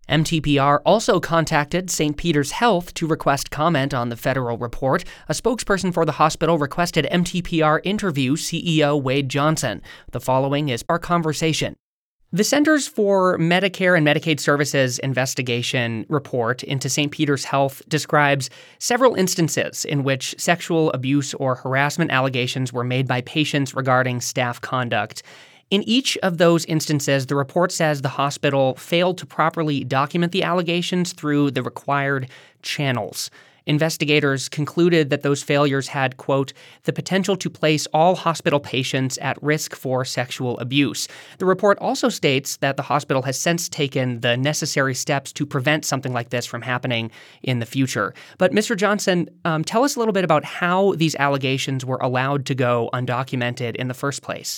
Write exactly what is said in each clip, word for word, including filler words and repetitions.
M T P R also contacted Saint Peter's Health to request comment on the federal report. A spokesperson for the hospital requested M T P R interview C E O Wade Johnson. The following is our conversation. The Centers for Medicare and Medicaid Services investigation report into Saint Peter's Health describes several instances in which sexual abuse or harassment allegations were made by patients regarding staff conduct. In each of those instances, the report says the hospital failed to properly document the allegations through the required channels. Investigators concluded that those failures had, quote, the potential to place all hospital patients at risk for sexual abuse. The report also states that the hospital has since taken the necessary steps to prevent something like this from happening in the future. But Mister Johnson, um, tell us a little bit about how these allegations were allowed to go undocumented in the first place.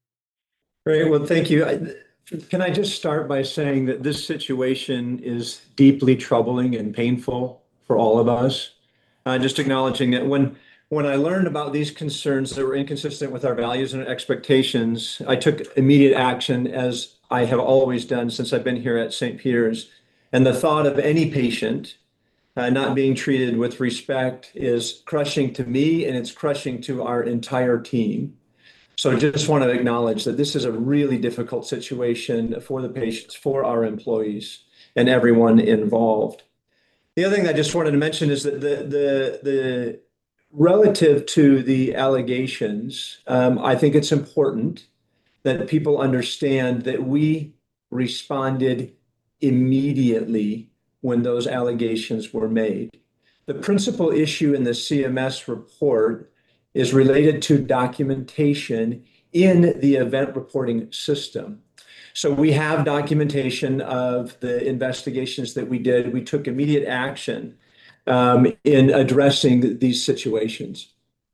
Great. Well, thank you. I, can I just start by saying that this situation is deeply troubling and painful for all of us? Uh, just acknowledging that when when I learned about these concerns that were inconsistent with our values and expectations, I took immediate action, as I have always done since I've been here at Saint Peter's. And the thought of any patient uh, not being treated with respect is crushing to me, and it's crushing to our entire team. So I just want to acknowledge that this is a really difficult situation for the patients, for our employees, and everyone involved. The other thing I just wanted to mention is that the the the relative to the allegations, um, I think it's important that people understand that we responded immediately when those allegations were made. The principal issue in the C M S report is related to documentation in the event reporting system. So we have documentation of the investigations that we did. We took immediate action um, in addressing these situations.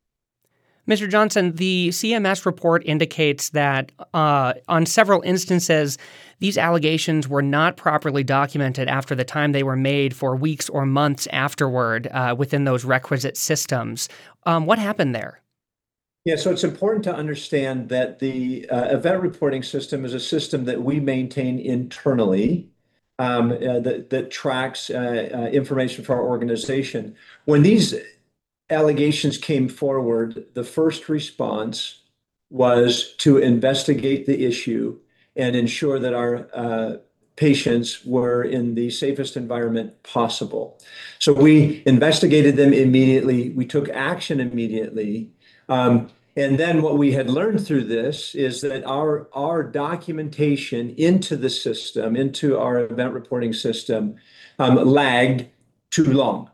Mister Johnson, the C M S report indicates that uh, on several instances, these allegations were not properly documented after the time they were made for weeks or months afterward uh, within those requisite systems. Um, what happened there? Yeah, so it's important to understand that the uh, event reporting system is a system that we maintain internally um, uh, that, that tracks uh, uh, information for our organization. When these allegations came forward, the first response was to investigate the issue and ensure that our uh, patients were in the safest environment possible. So we investigated them immediately. We took action immediately. Um, and then what we had learned through this is that our, our documentation into the system, into our event reporting system, um, lagged too long.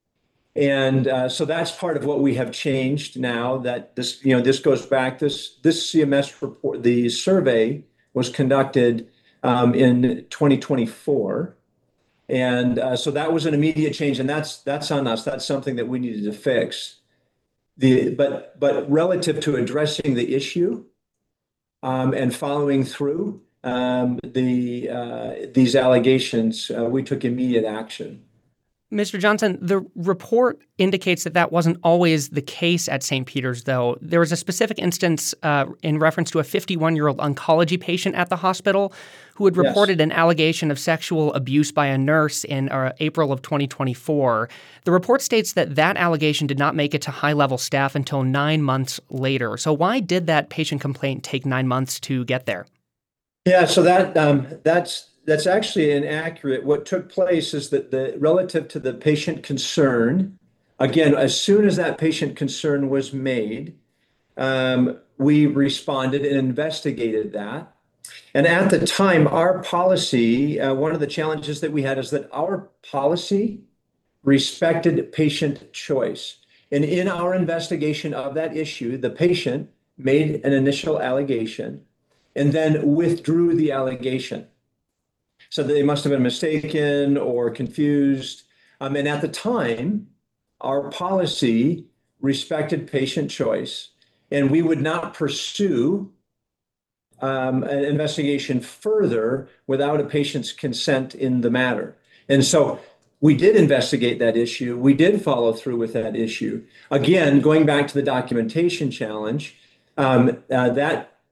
And uh, so that's part of what we have changed now. That this, you know, this goes back. This this C M S report, the survey was conducted um, in twenty twenty-four, and uh, so that was an immediate change, and that's that's on us. That's something that we needed to fix. The but but relative to addressing the issue um, and following through um, the uh, these allegations, uh, we took immediate action. Mister Johnson, the report indicates that that wasn't always the case at Saint Peter's, though. There was a specific instance uh, in reference to a fifty-one-year-old oncology patient at the hospital who had reported yes. an allegation of sexual abuse by a nurse in uh, April of twenty twenty-four. The report states that that allegation did not make it to high-level staff until nine months later. So why did that patient complaint take nine months to get there? Yeah, so that um, that's That's actually inaccurate. What took place is that the relative to the patient concern, again, as soon as that patient concern was made, um, we responded and investigated that. And at the time, our policy, uh, one of the challenges that we had is that our policy respected patient choice. And in our investigation of that issue, the patient made an initial allegation and then withdrew the allegation. So they must have been mistaken or confused. Um, and at the time, our policy respected patient choice, and we would not pursue um, an investigation further without a patient's consent in the matter. And so we did investigate that issue. We did follow through with that issue. Again, going back to the documentation challenge, um, uh, that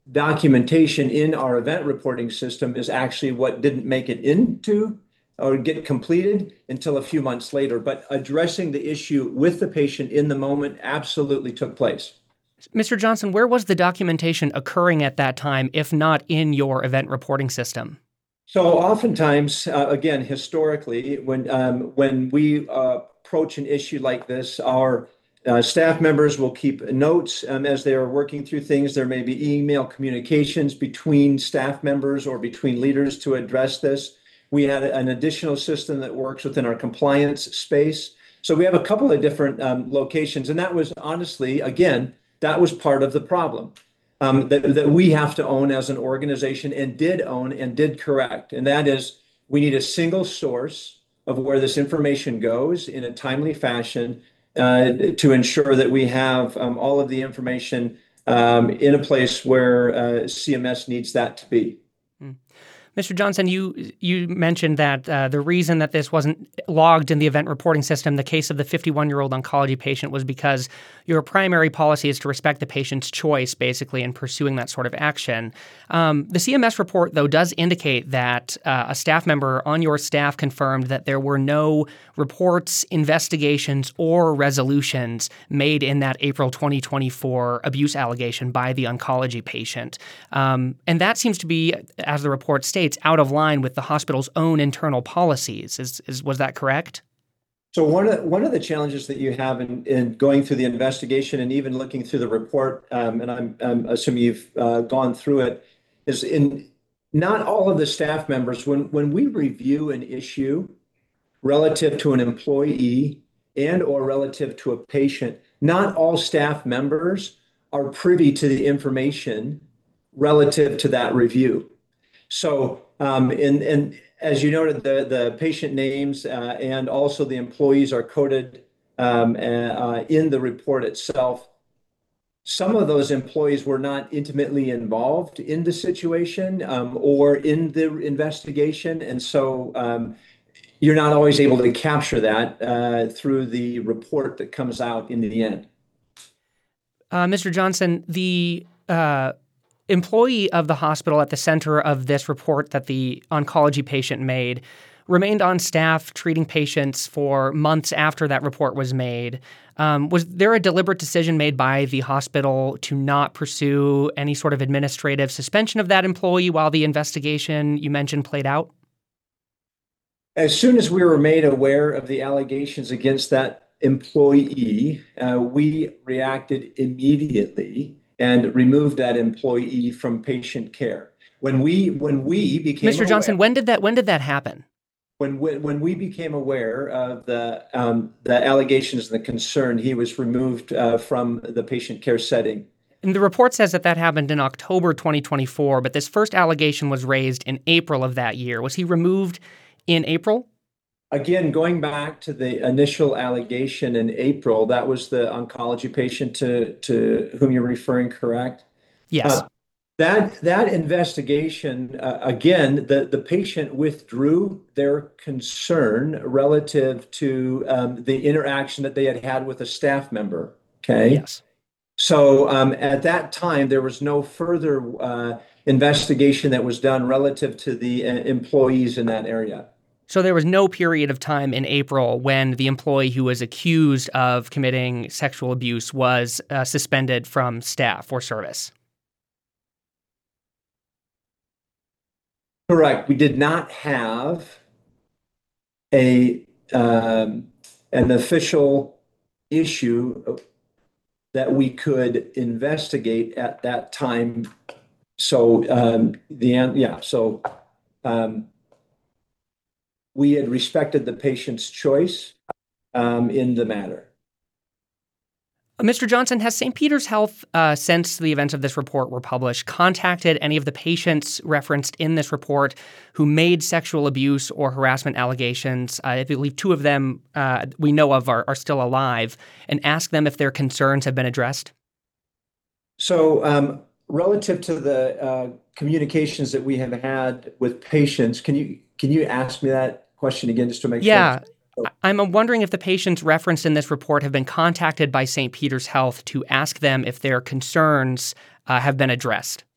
documentation in our event reporting system is actually what didn't make it into or get completed until a few months later. But addressing the issue with the patient in the moment absolutely took place. Mister Johnson, where was the documentation occurring at that time, if not in your event reporting system? So oftentimes, uh, again, historically, when um, when we uh, approach an issue like this, our uh, staff members will keep notes um, as they are working through things. There may be email communications between staff members or between leaders to address this. We had an additional system that works within our compliance space. So we have a couple of different um, locations, and that was honestly, again, that was part of the problem. Um, that, that we have to own as an organization and did own and did correct. And that is, we need a single source of where this information goes in a timely fashion uh, to ensure that we have um, all of the information um, in a place where uh, C M S needs that to be. Mm. Mister Johnson, you you mentioned that uh, the reason that this wasn't logged in the event reporting system, the case of the fifty-one-year-old oncology patient, was because your primary policy is to respect the patient's choice, basically, in pursuing that sort of action. Um, the C M S report, though, does indicate that uh, a staff member on your staff confirmed that there were no reports, investigations, or resolutions made in that April twenty twenty-four abuse allegation by the oncology patient. Um, and that seems to be, as the report states, out of line with the hospital's own internal policies. Is, is was that correct? So one of one of the challenges that you have in, in going through the investigation and even looking through the report, um, and I'm, I'm assuming you've uh, gone through it, is in not all of the staff members, when when we review an issue relative to an employee and or relative to a patient, not all staff members are privy to the information relative to that review. So, um, and, and as you noted, the, the patient names uh, and also the employees are coded um, uh, in the report itself. Some of those employees were not intimately involved in the situation um, or in the investigation. And so um, you're not always able to capture that uh, through the report that comes out in the end. Uh, Mister Johnson, the uh employee of the hospital at the center of this report that the oncology patient made remained on staff treating patients for months after that report was made. Um, was there a deliberate decision made by the hospital to not pursue any sort of administrative suspension of that employee while the investigation you mentioned played out? As soon as we were made aware of the allegations against that employee, uh, we reacted immediately and removed that employee from patient care. When we when we became Mister Johnson, aware, when did that when did that happen? When when, when we became aware of the um, the allegations and the concern, he was removed uh, from the patient care setting. And the report says that that happened in October twenty twenty-four, but this first allegation was raised in April of that year. Was he removed in April? Again, going back to the initial allegation in April, that was the oncology patient to, to whom you're referring, correct? Yes. Uh, that that investigation, uh, again, the, the patient withdrew their concern relative to um, the interaction that they had had with a staff member, okay? Yes. So um, at that time, there was no further uh, investigation that was done relative to the uh, employees in that area. So there was no period of time in April when the employee who was accused of committing sexual abuse was uh, suspended from staff or service. Correct. We did not have a um, an official issue that we could investigate at that time. So um, the yeah. So. Um, We had respected the patient's choice um, in the matter. Mister Johnson, has Saint Peter's Health, uh, since the events of this report were published, contacted any of the patients referenced in this report who made sexual abuse or harassment allegations? Uh, I believe two of them uh, we know of are, are still alive, and asked them if their concerns have been addressed? So um, relative to the uh, communications that we have had with patients, can you can you ask me that question again just to make yeah. sure? Yeah. I'm wondering if the patients referenced in this report have been contacted by Saint Peter's Health to ask them if their concerns uh, have been addressed.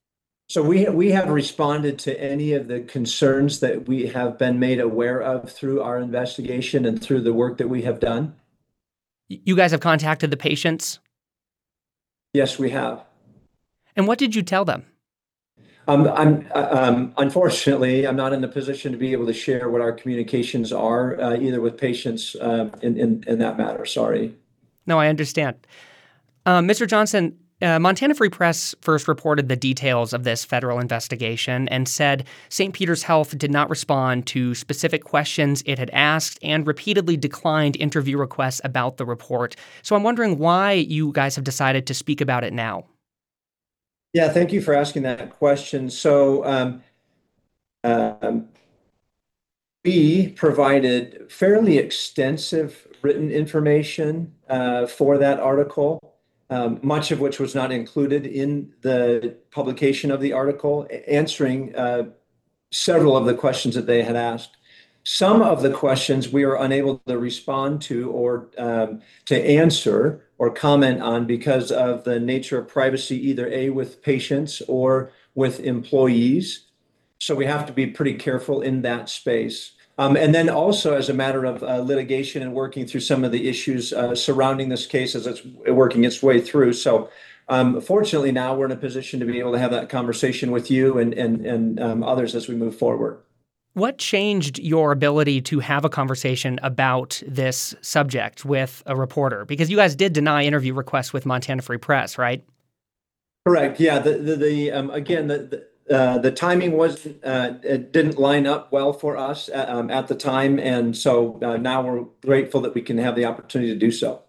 So we we have responded to any of the concerns that we have been made aware of through our investigation and through the work that we have done. You guys have contacted the patients? Yes, we have. And what did you tell them? Um, I'm uh, um, unfortunately, I'm not in a position to be able to share what our communications are, uh, either with patients uh, in, in in that matter. Sorry. No, I understand. Uh, Mister Johnson, uh, Montana Free Press first reported the details of this federal investigation and said Saint Peter's Health did not respond to specific questions it had asked and repeatedly declined interview requests about the report. So I'm wondering why you guys have decided to speak about it now. Yeah, thank you for asking that question. So, um, um, we provided fairly extensive written information uh, for that article, um, much of which was not included in the publication of the article, answering uh, several of the questions that they had asked. Some of the questions we were unable to respond to or um, to answer or comment on because of the nature of privacy, either A, with patients or with employees. So we have to be pretty careful in that space. Um, and then also as a matter of uh, litigation and working through some of the issues uh, surrounding this case as it's working its way through. So um, fortunately now we're in a position to be able to have that conversation with you and, and, and um, others as we move forward. What changed your ability to have a conversation about this subject with a reporter? Because you guys did deny interview requests with Montana Free Press, right? Correct. Yeah. The the, the um, again the, the Uh, the timing was uh, it didn't line up well for us at, um, at the time, and so uh, now we're grateful that we can have the opportunity to do so.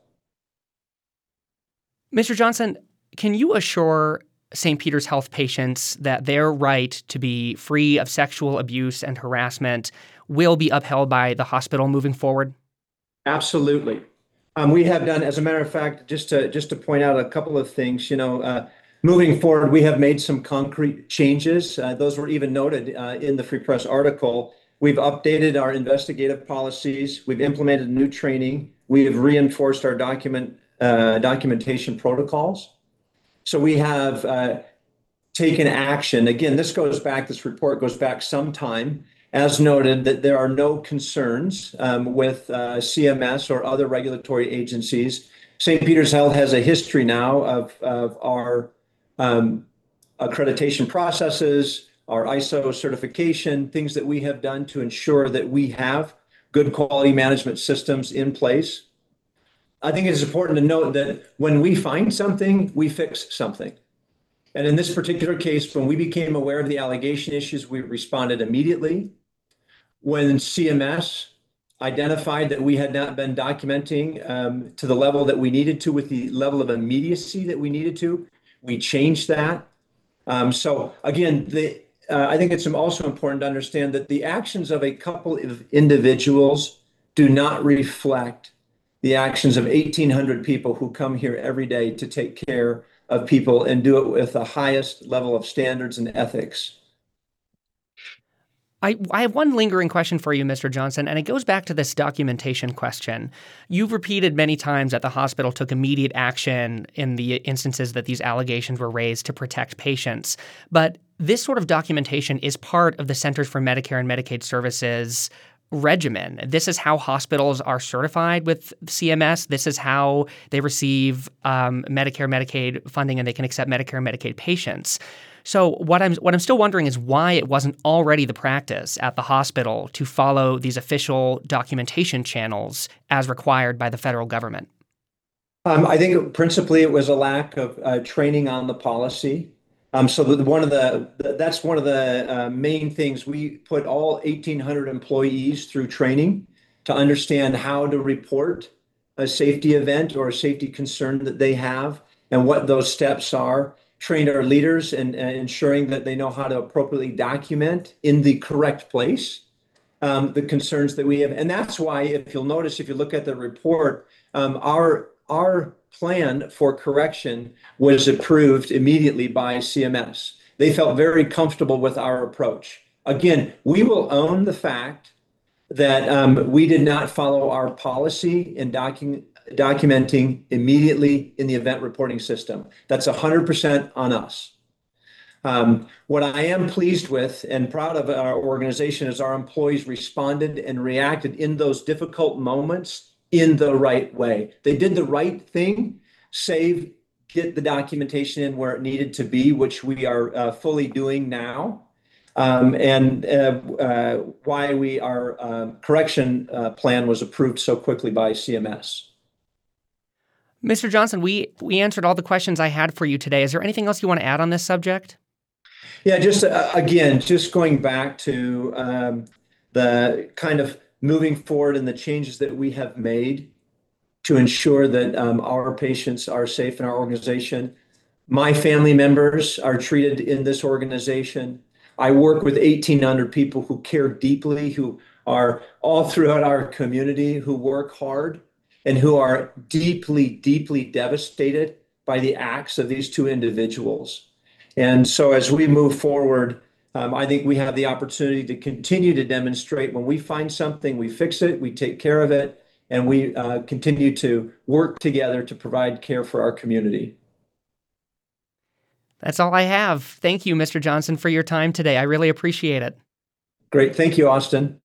Mister Johnson, can you assure Saint Peter's Health patients that their right to be free of sexual abuse and harassment will be upheld by the hospital moving forward? Absolutely. Um, we have done, as a matter of fact, just to just to point out a couple of things. You know, uh, moving forward, we have made some concrete changes. Uh, those were even noted uh, in the Free Press article. We've updated our investigative policies. We've implemented new training. We have reinforced our document uh, documentation protocols. So we have uh, taken action. Again, this goes back. This report goes back some time. As noted, that there are no concerns um, with uh, C M S or other regulatory agencies. Saint Peter's Health has a history now of, of our um, accreditation processes, our I S O certification, things that we have done to ensure that we have good quality management systems in place. I think it is important to note that when we find something, we fix something. And in this particular case, when we became aware of the allegation issues, we responded immediately. When C M S identified that we had not been documenting um, to the level that we needed to with the level of immediacy that we needed to, we changed that. Um, so again, the, uh, I think it's also important to understand that the actions of a couple of individuals do not reflect the actions of eighteen hundred people who come here every day to take care of people and do it with the highest level of standards and ethics. I, I have one lingering question for you, Mister Johnson, and it goes back to this documentation question. You've repeated many times that the hospital took immediate action in the instances that these allegations were raised to protect patients. But this sort of documentation is part of the Centers for Medicare and Medicaid Services regimen. This is how hospitals are certified with C M S. This is how they receive um, Medicare, Medicaid funding, and they can accept Medicare and Medicaid patients. So what I'm what I'm still wondering is why it wasn't already the practice at the hospital to follow these official documentation channels as required by the federal government. Um, I think principally it was a lack of uh, training on the policy. Um, so the, one of the that's one of the uh, main things. We put all eighteen hundred employees through training to understand how to report a safety event or a safety concern that they have and what those steps are. Trained our leaders in uh, ensuring that they know how to appropriately document in the correct place um, the concerns that we have. And that's why, if you'll notice, if you look at the report, um, our our plan for correction was approved immediately by C M S. They felt very comfortable with our approach. Again, we will own the fact that um, we did not follow our policy in document documenting immediately in the event reporting system. That's one hundred percent on us. Um, what I am pleased with and proud of our organization is our employees responded and reacted in those difficult moments in the right way. They did the right thing, save, get the documentation in where it needed to be, which we are uh, fully doing now. Um, and uh, uh, why we our uh, correction uh, plan was approved so quickly by C M S. Mister Johnson, we, we answered all the questions I had for you today. Is there anything else you want to add on this subject? Yeah, just uh, again, just going back to um, the kind of moving forward and the changes that we have made to ensure that um, our patients are safe in our organization. My family members are treated in this organization. I work with eighteen hundred people who care deeply, who are all throughout our community, who work hard, and who are deeply, deeply devastated by the acts of these two individuals. And so as we move forward, um, I think we have the opportunity to continue to demonstrate when we find something, we fix it, we take care of it, and we uh, continue to work together to provide care for our community. That's all I have. Thank you, Mister Johnson, for your time today. I really appreciate it. Great. Thank you, Austin.